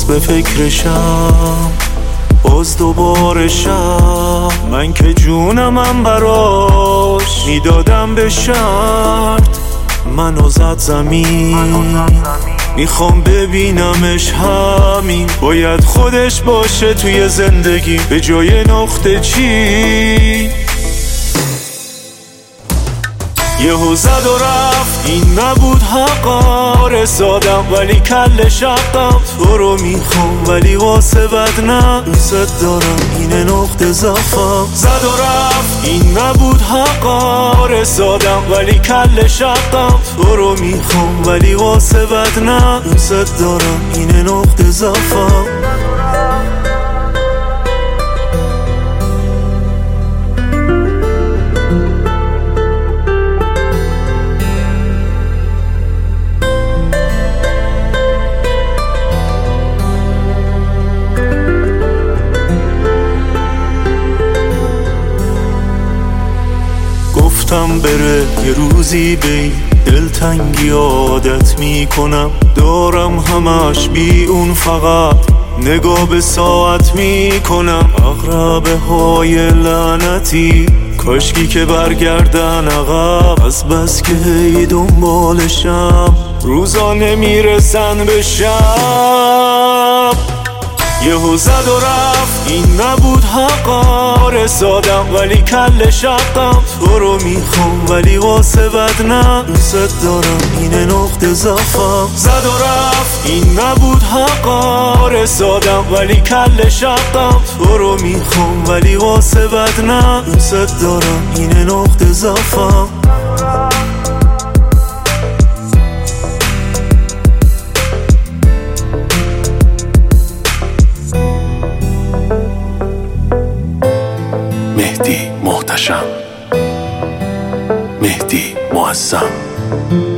به فکرشم، باز دوباره شب. من که جونمم براش میدادم به شرط، منو زد زمین. میخوام ببینمش همین، باید خودش باشه توی زندگی به جای نقطه چی. یهو زد و رفت، این نبود حقا. رسادم ولی کل شقم، تو رو میخوام ولی واسه بد نه. دوست دارم اینه نقطه ضعفم. زد و رفت، این نبود حقا. رسادم ولی کل شقم، تو رو میخوام ولی واسه بد نه. دوست دارم اینه نقطه ضعفم. گفتم بره یه روزی بی دلتنگی عادت میکنم. دارم همش بی اون، فقط نگاه به ساعت میکنم. اقربه های لعنتی کاشکی که برگردن عقب، از بس که هی دنبالشم روزا نمیرسن به شب. یهو زد و رفت، این نبود حقا. رسادم ولی کل شقم، تو رو میخوام ولی واسه بد نه. دوست دارم اینه نقطه ضعفم. زد و رفت، این نبود حقا. رسادم ولی کل شقم، تو رو میخوام ولی واسه بد نه. دوست دارم اینه نقطه ضعفم. مهدی محتشم، مهدی معظم.